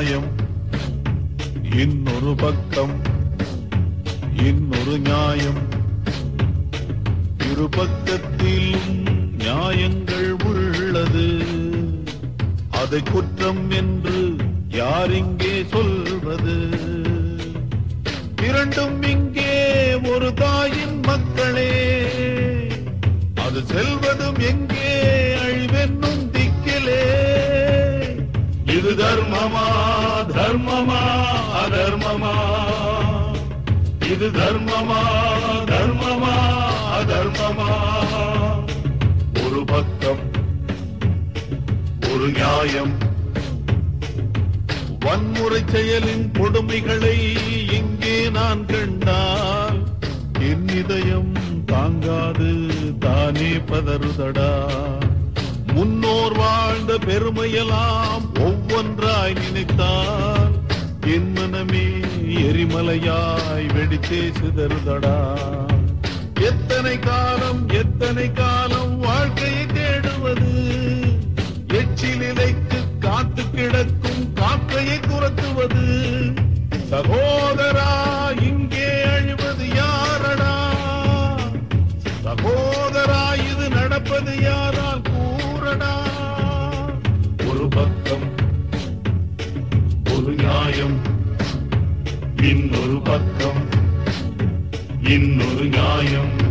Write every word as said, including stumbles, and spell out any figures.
நியாயம், இன்னொரு பக்கம் இன்னொரு நியாயம். இரு பக்கத்திலும் நியாயங்கள் உள்ளது. அதை குற்றம் என்று யார் இங்கே சொல்வது? இரண்டும் இங்கே ஒரு தாயின் மக்களே. அது செல்வதும் எங்கே அழிவென்னும் திக்கிலே. இது தர்மமா தர்மமா அதர்மமா? இது தர்மமா தர்மமா அதர்மமா? ஒரு பக்கம் ஒரு நியாயம். வன்முறை செயலின் கொடுமைகளை இங்கே நான் கண்டால் என் இதயம் தாங்காது தானே பதறுதடா. முன்னோர் வாழ்ந்த பெருமையெல்லாம் ஒவ்வொன்றாய் நினைத்தால் என் மனமே எரிமலையாய் வெடித்தே சிதறுதடா. எத்தனை காலம் எத்தனை காலம் வாழ்க்கையை தேடுவது? எச்சிலைக்கு காத்து கிடக்கும் காக்கையை துரத்துவது. சகோதரா, இங்கே அழிவது யாரடா? சகோதரா, இது நடப்பது யாரால் கூறடா? ஒரு பக்கம் ஒரு நியாயம், இன்னொரு பக்கம் இன்னொரு நியாயம்.